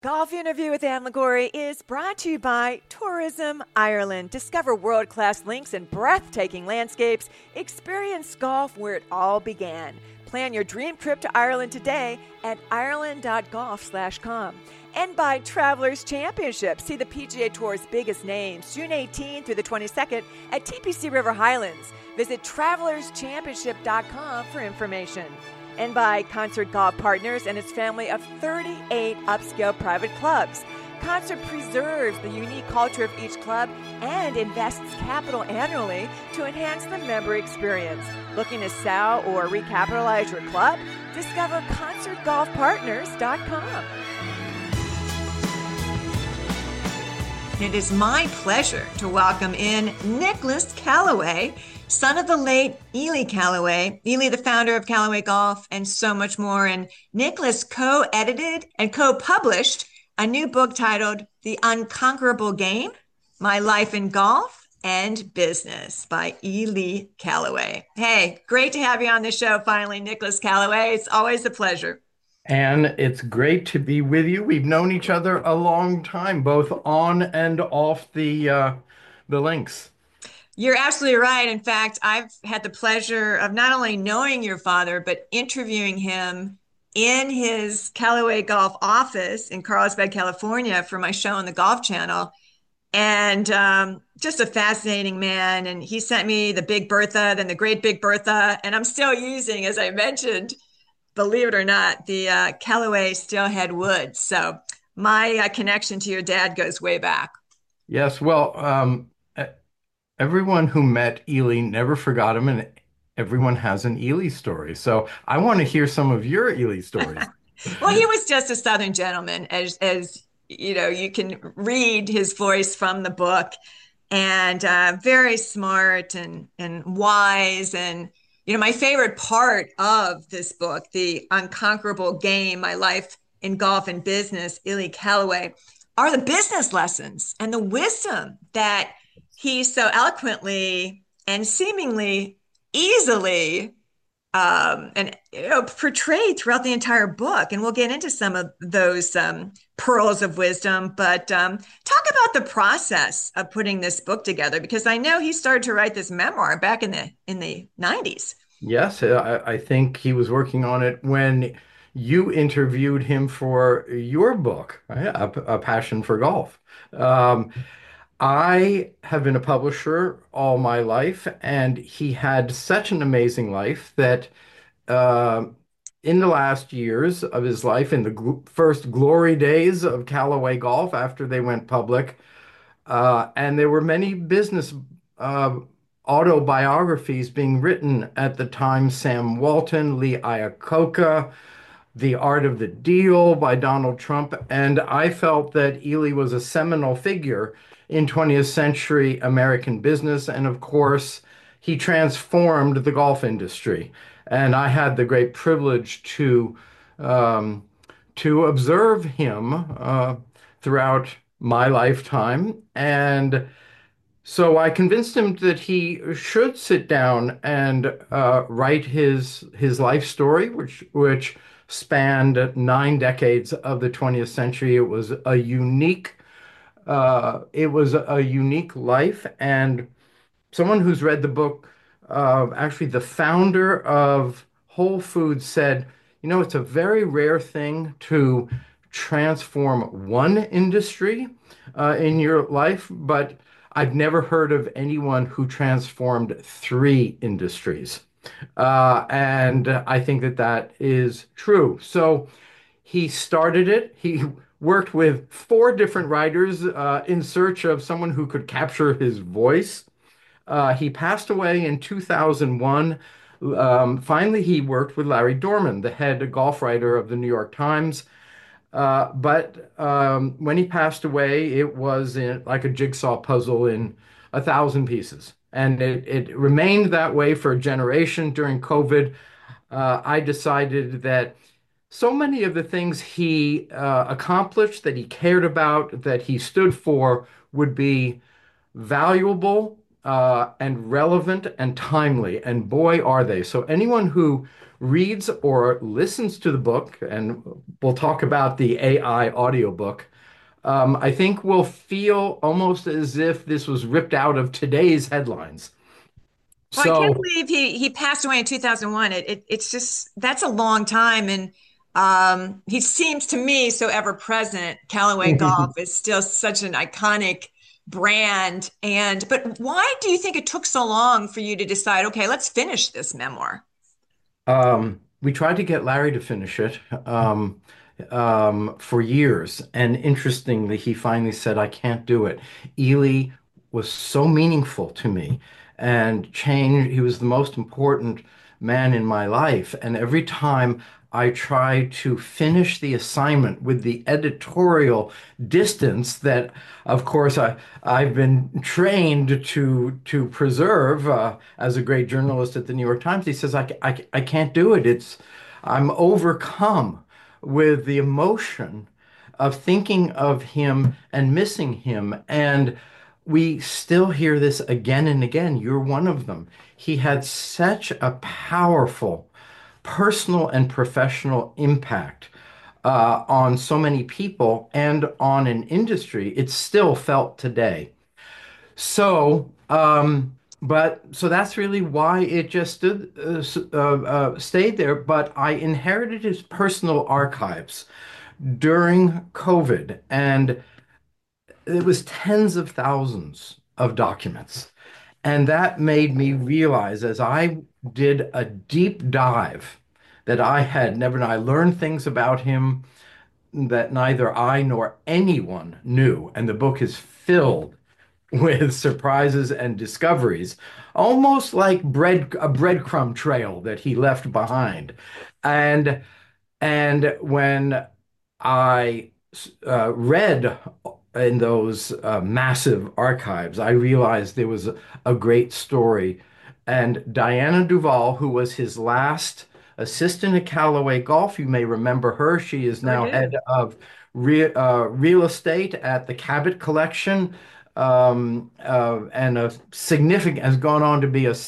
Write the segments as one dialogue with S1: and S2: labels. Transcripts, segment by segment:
S1: Golf Interview with Anne Liguori is brought to you by Tourism Ireland. Discover world-class links and breathtaking landscapes. Experience golf where it all began. Plan your dream trip to Ireland today at ireland.golf/com. And by Travelers Championship. See the PGA Tour's biggest names June 18th through the 22nd at TPC River Highlands. Visit travelerschampionship.com for information. And by Concert Golf Partners and its family of 38 upscale private clubs. Concert preserves the unique culture of each club and invests capital annually to enhance the member experience. Looking to sell or recapitalize your club? Discover concertgolfpartners.com. It is my pleasure to welcome in Nicholas Callaway, son of the late Ely Callaway. Ely, the founder of Callaway Golf, and so much more. And Nicholas co-edited and co-published a new book titled The Unconquerable Game, My Life in Golf and Business by Ely Callaway. Hey, great to have you on the show finally, Nicholas Callaway. It's always a pleasure.
S2: And it's great to be with you. We've known each other a long time, both on and off the links.
S1: You're absolutely right. In fact, I've had the pleasure of not only knowing your father, but interviewing him in his Callaway Golf office in Carlsbad, California for my show on the Golf Channel. And just a fascinating man. And he sent me the Big Bertha, then the Great Big Bertha. And I'm still using, as I mentioned, believe it or not, the Callaway Steelhead wood. So my connection to your dad goes way back.
S2: Yes, well, everyone who met Ely never forgot him, and everyone has an Ely story. So I want to hear some of your Ely stories.
S1: Well, he was just a Southern gentleman, as you know, you can read his voice from the book, and very smart and wise. And you know, my favorite part of this book, The Unconquerable Game, My Life in Golf and Business, Ely Callaway, are the business lessons and the wisdom that he so eloquently and seemingly easily portrayed throughout the entire book. And we'll get into some of those pearls of wisdom. But talk about the process of putting this book together, because I know he started to write this memoir back in the 90s.
S2: Yes, I think he was working on it when you interviewed him for your book, A Passion for Golf. I have been a publisher all my life, and he had such an amazing life that uh, in the last years of his life, in the first glory days of Callaway Golf after they went public, and there were many business uh, autobiographies being written at the time. Sam Walton, Lee Iacocca, The Art of the Deal by Donald Trump. And I felt that Ely was a seminal figure in 20th century American business. And of course, he transformed the golf industry. And I had the great privilege um, to observe him throughout my lifetime. And so I convinced him that he should sit down and write his life story, which spanned 9 decades of the 20th century. It was a unique life, and someone who's read the book, actually the founder of Whole Foods said, you know, it's a very rare thing to transform one industry in your life, but I've never heard of anyone who transformed 3 industries. And I think that that is true. So he started it. He worked with 4 different writers in search of someone who could capture his voice. He passed away in 2001. Finally, he worked with Larry Dorman, the head golf writer of the New York Times. But when he passed away, it was like a jigsaw puzzle in 1,000 pieces. And it remained that way for a generation during COVID. I decided that so many of the things he accomplished, that he cared about, that he stood for, would be valuable and relevant and timely. And boy, are they. So anyone who reads or listens to the book, and we'll talk about the AI audiobook, I think will feel almost as if this was ripped out of today's headlines.
S1: Well, I can't
S2: So,
S1: believe he passed away in 2001. It's just that's a long time, and he seems to me so ever present. Callaway Golf is still such an iconic brand, and but why do you think it took so long for you to decide, okay, let's finish this memoir?
S2: we tried to get Larry to finish it for years, and interestingly, he finally said, "I can't do it." Ely was so meaningful to me, and change. He was the most important man in my life, and every time I try to finish the assignment with the editorial distance that, of course, I've been trained to preserve as a great journalist at the New York Times. He says, I can't do it. I'm overcome with the emotion of thinking of him and missing him. And we still hear this again and again. You're one of them. He had such a powerful personal and professional impact on so many people and on an industry. It's still felt today. So, so that's really why it just stayed there. But I inherited his personal archives during COVID, and it was tens of thousands of documents. And that made me realize as I did a deep dive that I had never known. I learned things about him that neither I nor anyone knew. And the book is filled with surprises and discoveries, almost like a breadcrumb trail that he left behind. And and when I read in those massive archives, I realized there was a great story. And Diana Duvall, who was his last assistant at Callaway Golf, you may remember her. She is
S1: Sure
S2: now
S1: do.
S2: head of real estate at the Cabot Collection, and has gone on to be a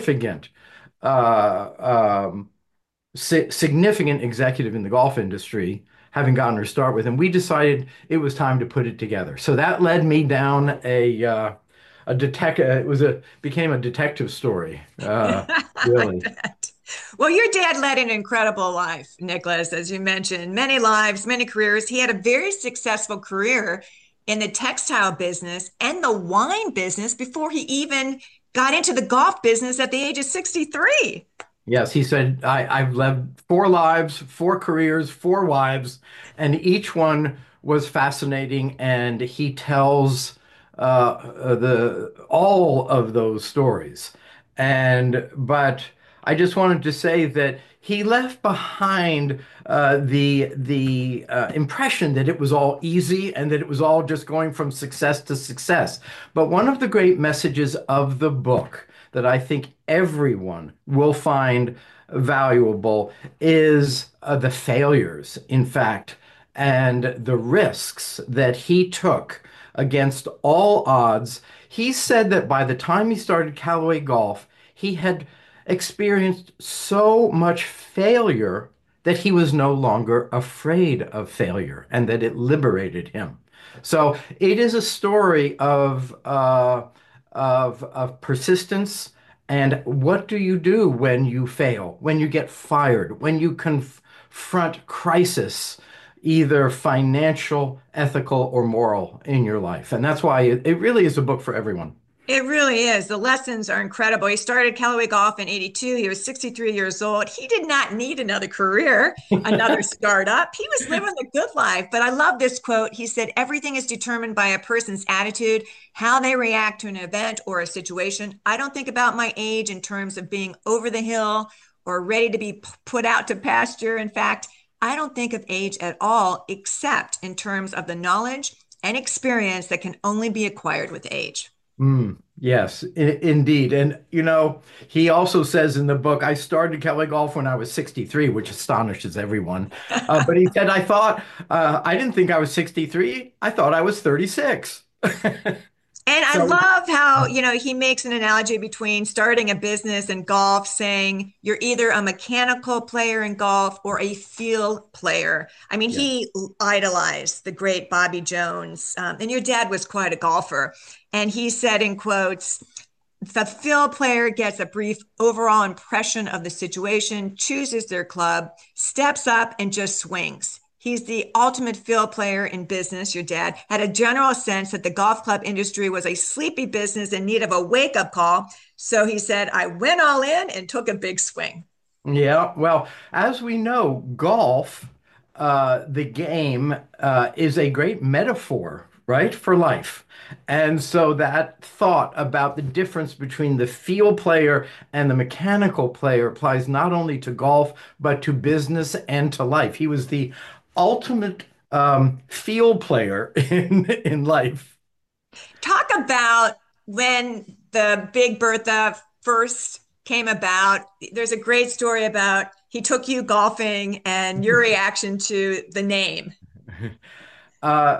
S2: significant executive in the golf industry, having gotten her start with him. We decided it was time to put it together. So that led me down a detective. It was a became a detective story,
S1: I
S2: really.
S1: bet. Well, your dad led an incredible life, Nicholas, as you mentioned, many lives, many careers. He had a very successful career in the textile business and the wine business before he even got into the golf business at the age of 63.
S2: Yes, he said, I've led four lives, four careers, four wives, and each one was fascinating. And he tells the all of those stories. But I just wanted to say that he left behind the impression that it was all easy and that it was all just going from success to success. But one of the great messages of the book that I think everyone will find valuable is the failures, in fact, and the risks that he took against all odds. He said that by the time he started Callaway Golf, he had experienced so much failure that he was no longer afraid of failure and that it liberated him. So it is a story of persistence. And what do you do when you fail, when you get fired, when you confront crisis, either financial, ethical, or moral in your life? And that's why it really is a book for everyone.
S1: It really is. The lessons are incredible. He started Callaway Golf in 82. He was 63 years old. He did not need another career, another startup. He was living the good life. But I love this quote. He said, everything is determined by a person's attitude, how they react to an event or a situation. I don't think about my age in terms of being over the hill or ready to be put out to pasture. In fact, I don't think of age at all, except in terms of the knowledge and experience that can only be acquired with age.
S2: Yes, indeed. And, he also says in the book, I started Kelly Golf when I was 63, which astonishes everyone. But he said, I didn't think I was 63. I thought I was 36.
S1: And I
S2: So,
S1: love how, he makes an analogy between starting a business and golf, saying you're either a mechanical player in golf or a field player. I mean,
S2: yes.
S1: he idolized the great Bobby Jones. And your dad was quite a golfer. And he said, in quotes, the field player gets a brief overall impression of the situation, chooses their club, steps up, and just swings. He's the ultimate field player in business. Your dad had a general sense that the golf club industry was a sleepy business in need of a wake up call. So he said, I went all in and took a big swing.
S2: Yeah, well, as we know, golf, the game, is a great metaphor, right, for life. And so that thought about the difference between the field player and the mechanical player applies not only to golf, but to business and to life. He was the ultimate field player in life.
S1: Talk about when the Big Bertha first came about. There's a great story about he took you golfing and your reaction to the name.
S2: Uh,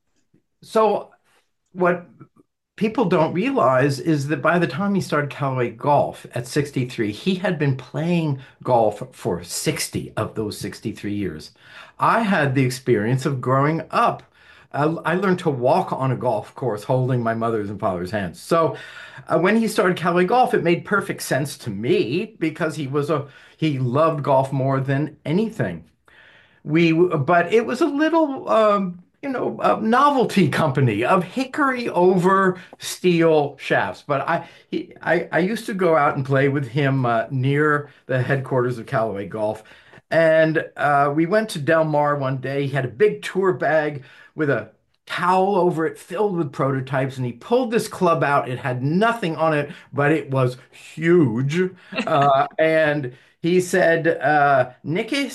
S2: so what people don't realize is that by the time he started Callaway Golf at 63, he had been playing golf for 60 of those 63 years. I had the experience of growing up. I learned to walk on a golf course holding my mother's and father's hands. So when he started Callaway Golf, it made perfect sense to me because he loved golf more than anything. But it was a little, a novelty company of hickory over steel shafts. But I used to go out and play with him near the headquarters of Callaway Golf. And we went to Del Mar one day. He had a big tour bag with a towel over it filled with prototypes. And he pulled this club out. It had nothing on it, but it was huge. And he said, Nicky,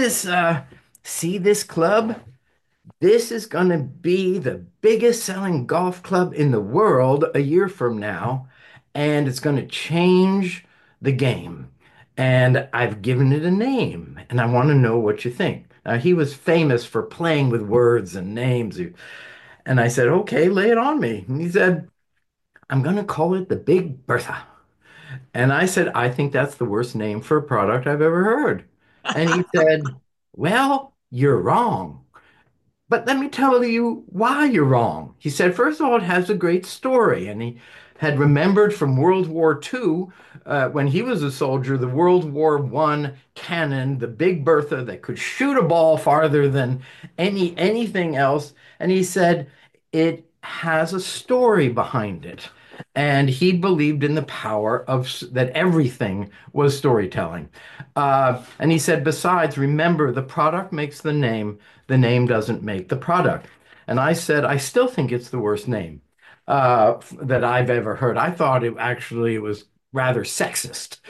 S2: see this club? This is going to be the biggest selling golf club in the world a year from now, and it's going to change the game. And I've given it a name, and I want to know what you think. Now, he was famous for playing with words and names. And I said, okay, lay it on me. And he said, I'm going to call it the Big Bertha. And I said, I think that's the worst name for a product I've ever heard. And he said, well, you're wrong. But let me tell you why you're wrong. He said, first of all, it has a great story. And he had remembered from World War II, when he was a soldier, the World War I cannon, the Big Bertha that could shoot a ball farther than anything else. And he said, it has a story behind it. And he believed in the power of that everything was storytelling. And he said, besides, remember, the product makes the name doesn't make the product. And I said, I still think it's the worst name that I've ever heard. I thought it was rather sexist.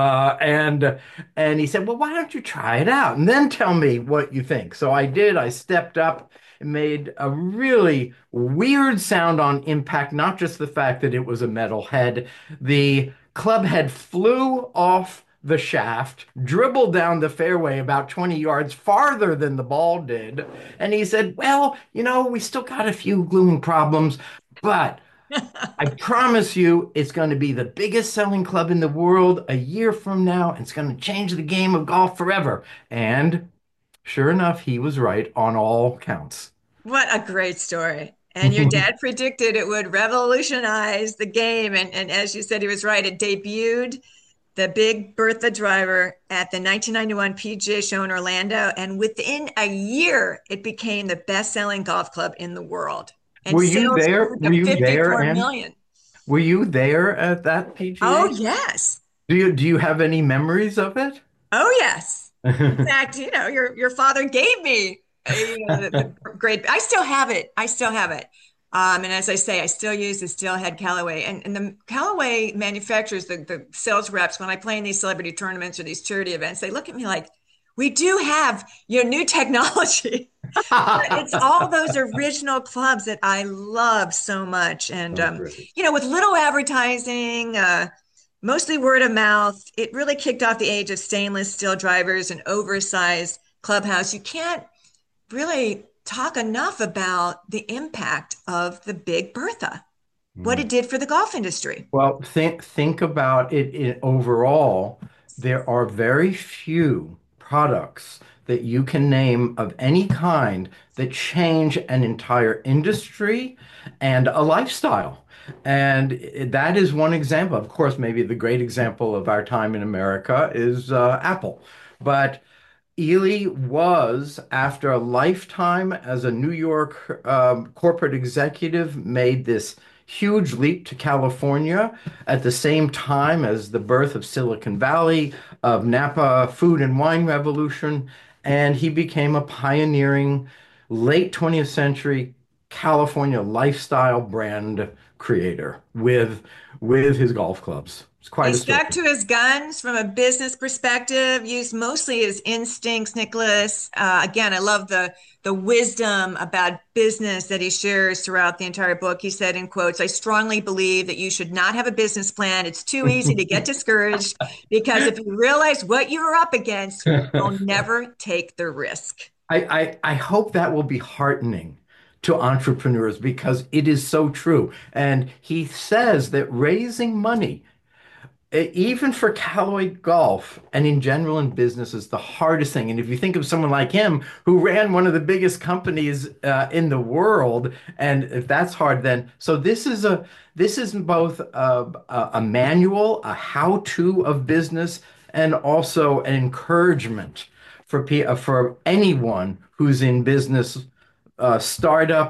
S2: And he said, well, why don't you try it out and then tell me what you think? So I did. I stepped up and made a really weird sound on impact, not just the fact that it was a metal head. The club head flew off the shaft, dribbled down the fairway about 20 yards farther than the ball did. And he said, well, we still got a few gluing problems, but I promise you it's going to be the biggest selling club in the world a year from now. And it's going to change the game of golf forever. And sure enough, he was right on all counts.
S1: What a great story. And your dad predicted it would revolutionize the game. And as you said, he was right. It debuted the Big Bertha driver at the 1991 PGA Show in Orlando. And within a year, it became the best selling golf club in the world. And
S2: Were you
S1: sales
S2: there?
S1: grew
S2: Were
S1: to
S2: you there,
S1: 54
S2: Anne?
S1: million.
S2: Were you there at that
S1: Oh,
S2: PGA?
S1: yes.
S2: Do you have any memories of it?
S1: Oh, yes. In fact, your father gave me the great. I still have it. I still have it. And as I say, I still use the Steelhead Callaway. And the Callaway manufacturers, the sales reps, when I play in these celebrity tournaments or these charity events, they look at me like, we do have your new technology. But it's all those original clubs that I love so much. And,
S2: Oh, great.
S1: with little advertising, mostly word of mouth, it really kicked off the age of stainless steel drivers and oversized clubhouse. You can't really talk enough about the impact of the Big Bertha. what it did for the golf industry.
S2: Well, think about it overall. There are very few products that you can name of any kind that change an entire industry and a lifestyle. And that is one example. Of course, maybe the great example of our time in America is Apple. But Ely was, after a lifetime as a New York corporate executive, made this huge leap to California at the same time as the birth of Silicon Valley, of Napa food and wine revolution, and he became a pioneering late 20th century California lifestyle brand creator with his golf clubs. It's
S1: He
S2: quite a story.
S1: stuck to his guns from a business perspective, used mostly his instincts, Nicholas. Again, I love the wisdom about business that he shares throughout the entire book. He said in quotes, I strongly believe that you should not have a business plan. It's too easy to get discouraged because if you realize what you're up against, you'll never take the risk.
S2: I hope that will be heartening to entrepreneurs because it is so true. And he says that raising money, even for Callaway Golf and in general in business, is the hardest thing. And if you think of someone like him who ran one of the biggest companies in the world, and if that's hard, then so this is both a manual, a how-to of business, and also an encouragement for anyone who's in business, startup,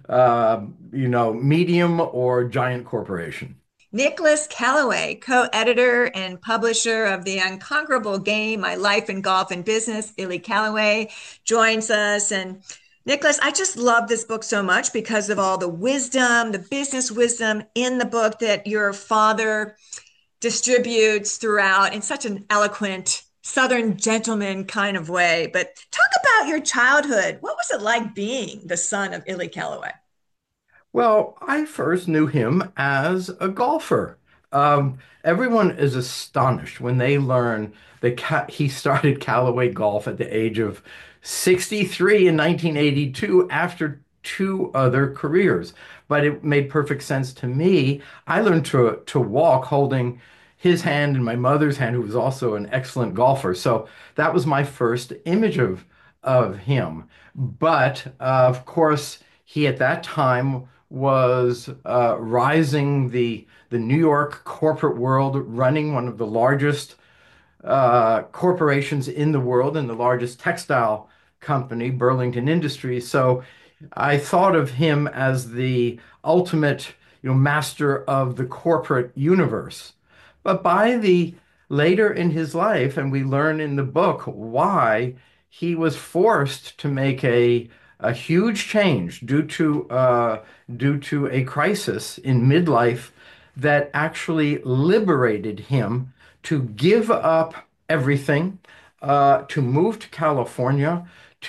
S2: medium or giant corporation.
S1: Nicholas Callaway, co-editor and publisher of The Unconquerable Game, My Life in Golf and Business, Illy Callaway, joins us. And Nicholas, I just love this book so much because of all the wisdom, the business wisdom in the book that your father distributes throughout in such an eloquent Southern gentleman kind of way. But talk about your childhood. What was it like being the son of Illy Callaway?
S2: Well, I first knew him as a golfer. Everyone is astonished when they learn that he started Callaway Golf at the age of 63 in 1982 after two other careers. But it made perfect sense to me. I learned to walk holding his hand and my mother's hand, who was also an excellent golfer. So that was my first image of him. But of course, he at that time was rising the New York corporate world, running one of the largest corporations in the world and the largest textile company, Burlington Industries. So I thought of him as the ultimate, master of the corporate universe. But by the later in his life, and we learn in the book why he was forced to make a huge change due to a crisis in midlife that actually liberated him to give up everything, to move to California,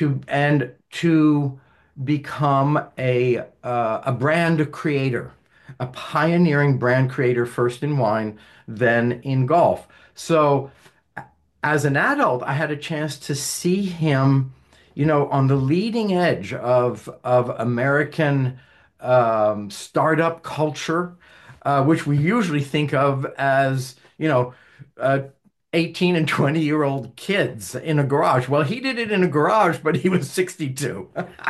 S2: to become a brand creator, a pioneering brand creator, first in wine, then in golf. So as an adult, I had a chance to see him, on the leading edge of American startup culture, which we usually think of as, uh, 18 and 20-year-old kids in a garage. Well, he did it in a garage, but he was 62.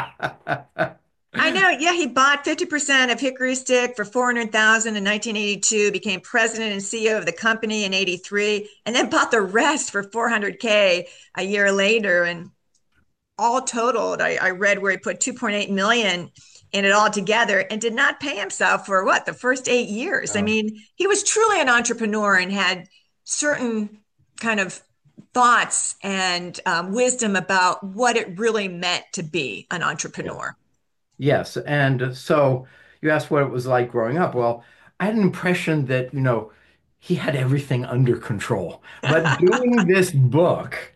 S1: I know. Yeah, he bought 50% of Hickory Stick for 400,000 in 1982, became president and CEO of the company in 83, and then bought the rest for 400K a year later. And all totaled, I read where he put 2.8 million in it all together and did not pay himself for what, the first 8 years. I
S2: Oh,
S1: mean, he was truly an entrepreneur and had certain kind of thoughts and wisdom about what it really meant to be an
S2: yeah.
S1: entrepreneur.
S2: Yes. And so you asked what it was like growing up. Well, I had an impression that, he had everything under control. But doing this book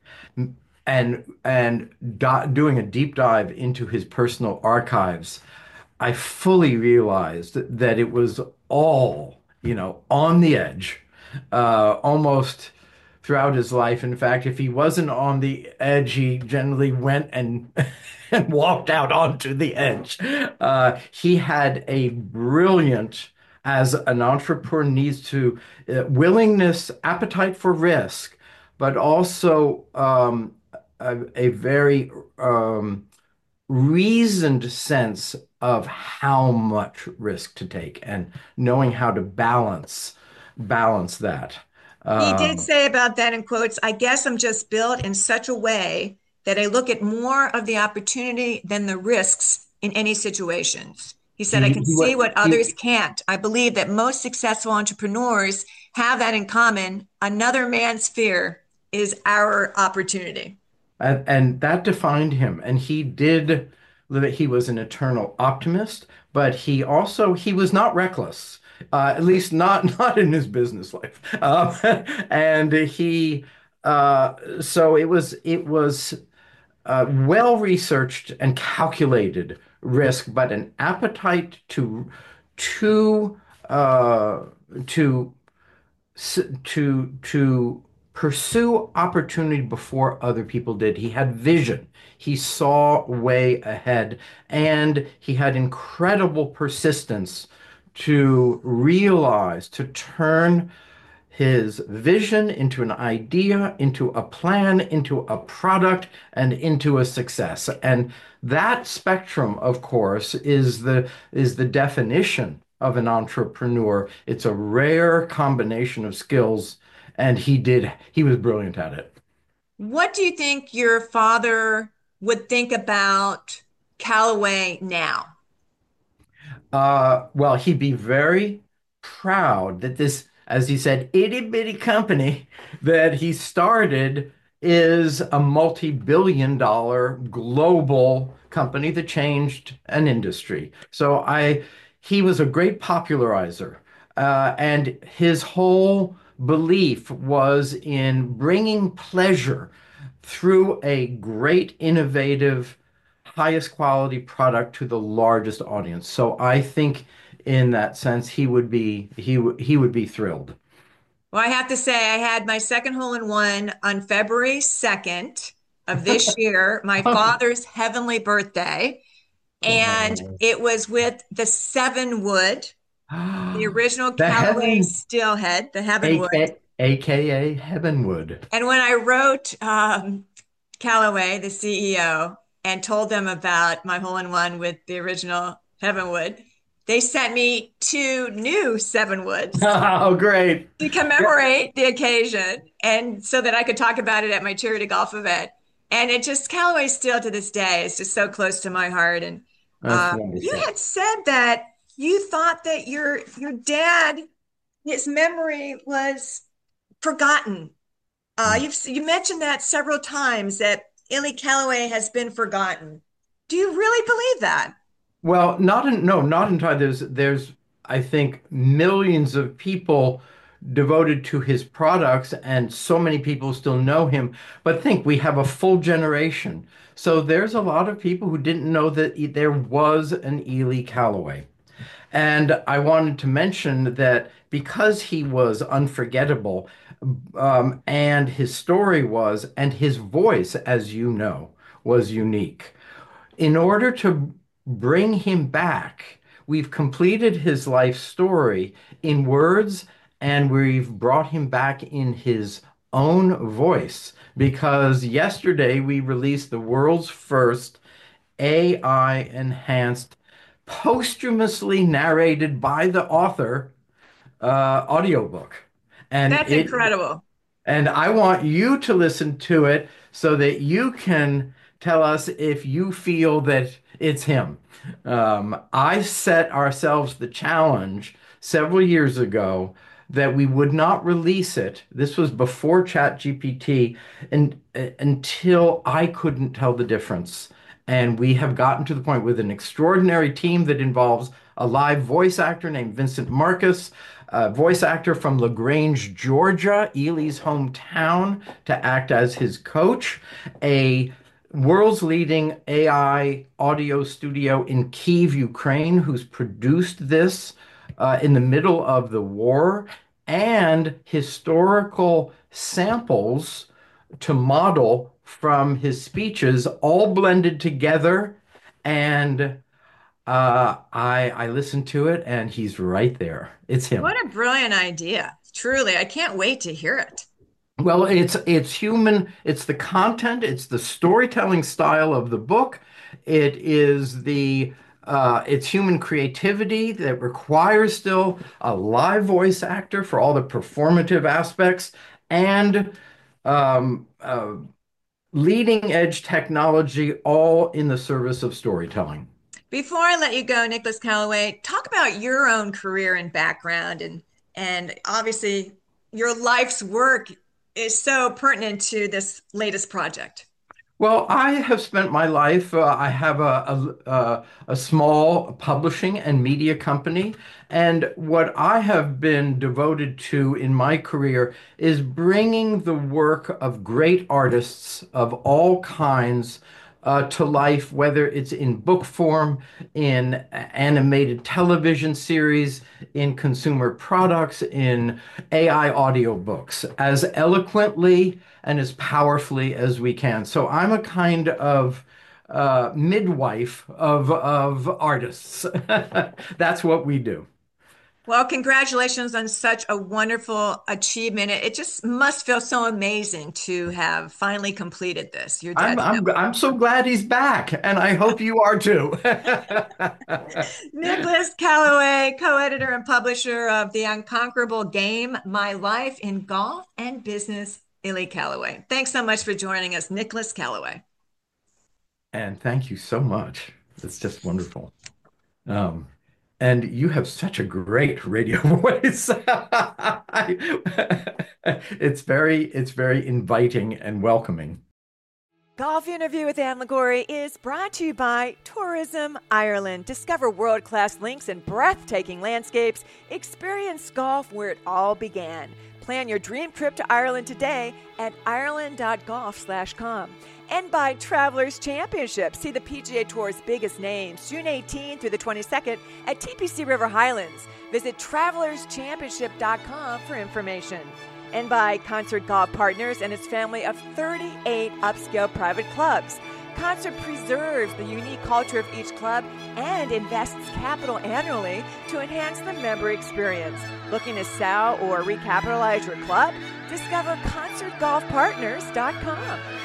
S2: and doing a deep dive into his personal archives, I fully realized that it was all, on the edge, almost throughout his life. In fact, if he wasn't on the edge, he generally went and and walked out onto the edge. He had a brilliant as an entrepreneur needs to willingness, appetite for risk, but also a very reasoned sense of how much risk to take and knowing how to balance that.
S1: He did
S2: Um,
S1: say about that in quotes, I guess I'm just built in such a way that I look at more of the opportunity than the risks in any situations. He said, I can
S2: he
S1: see
S2: what
S1: what
S2: he
S1: others can't. I believe that most successful entrepreneurs have that in common. Another man's fear is our opportunity.
S2: and that defined him. And he did live it. He was an eternal optimist, but he was not reckless. At least not in his business life. And he so it was well researched and calculated risk, but an appetite to uh, to to pursue opportunity before other people did. He had vision. He saw way ahead, and he had incredible persistence to realize, to turn his vision into an idea, into a plan, into a product, and into a success. And that spectrum, of course, is the definition of an entrepreneur. It's a rare combination of skills, and he was brilliant at it.
S1: What do you think your father would think about Callaway now?
S2: Well, he'd be very proud that this, as he said, itty bitty company that he started is a multi-billion-dollar global company that changed an industry. He was a great popularizer, and his whole belief was in bringing pleasure through a great, innovative, highest quality product to the largest audience. So I think in that sense he would be thrilled.
S1: Well, I have to say, I had my second hole in one on February 2nd of this year, my father's heavenly birthday. And
S2: Oh.
S1: it was with the seven wood, the original
S2: The
S1: Callaway
S2: Heaven,
S1: steelhead, the heaven wood.
S2: aka Heavenwood.
S1: And when I wrote Callaway, the CEO, and told them about my hole in one with the original Heavenwood, they sent me two new seven woods
S2: Oh, great.
S1: to commemorate the occasion and so that I could talk about it at my charity golf event. And it just, Callaway still to this day is just so close to my heart. And
S2: That's
S1: you
S2: wonderful.
S1: had said that you thought that your dad, his memory was forgotten. You mentioned that several times that Illy Callaway has been forgotten. Do you really believe that?
S2: Well, not entirely. There's I think millions of people devoted to his products, and so many people still know him. But think we have a full generation. So there's a lot of people who didn't know that there was an Ely Calloway. And I wanted to mention that because he was unforgettable, and his story was, and his voice, as you know, was unique. In order to bring him back, we've completed his life story in words and we've brought him back in his own voice because yesterday we released the world's first AI enhanced, posthumously narrated by the author audiobook. And
S1: That's incredible.
S2: I want you to listen to it so that you can tell us if you feel that it's him. I set ourselves the challenge several years ago that we would not release it. This was before ChatGPT, and until I couldn't tell the difference. And we have gotten to the point with an extraordinary team that involves a live voice actor named Vincent Marcus, a voice actor from LaGrange, Georgia, Ely's hometown, to act as his coach, a world's leading AI audio studio in Kyiv, Ukraine, who's produced this in the middle of the war, and historical samples to model from his speeches, all blended together. And I listened to it and he's right there. It's him.
S1: What a brilliant idea. Truly, I can't wait to hear it.
S2: Well, it's human, it's the content, it's the storytelling style of the book. It is the it's human creativity that requires still a live voice actor for all the performative aspects and um, uh, leading edge technology all in the service of storytelling.
S1: Before I let you go, Nicholas Calloway, talk about your own career and background and obviously your life's work is so pertinent to this latest project.
S2: Well, I have spent my life. I have a small publishing and media company, and what I have been devoted to in my career is bringing the work of great artists of all kinds to life, whether it's in book form, in animated television series, in consumer products, in AI audiobooks, as eloquently and as powerfully as we can. So I'm a kind of midwife of artists. That's what we do.
S1: Well, congratulations on such a wonderful achievement. It just must feel so amazing to have finally completed this. Your
S2: I'm
S1: dad's
S2: I'm I'm so glad he's back, and I hope you are too.
S1: Nicholas Calloway, co-editor and publisher of The Unconquerable Game, My Life in Golf and Business, Illy Calloway. Thanks so much for joining us, Nicholas Calloway.
S2: And thank you so much. It's just wonderful. Um, and you have such a great radio voice. It's very inviting and welcoming.
S1: Golf Interview with Anne Liguori is brought to you by Tourism Ireland. Discover world-class links and breathtaking landscapes. Experience golf where it all began. Plan your dream trip to Ireland today at ireland.golf/com. And by Travelers Championship. See the PGA Tour's biggest names June 18th through the 22nd at TPC River Highlands. Visit travelerschampionship.com for information. And by Concert Golf Partners and its family of 38 upscale private clubs. Concert preserves the unique culture of each club and invests capital annually to enhance the member experience. Looking to sell or recapitalize your club? Discover concertgolfpartners.com.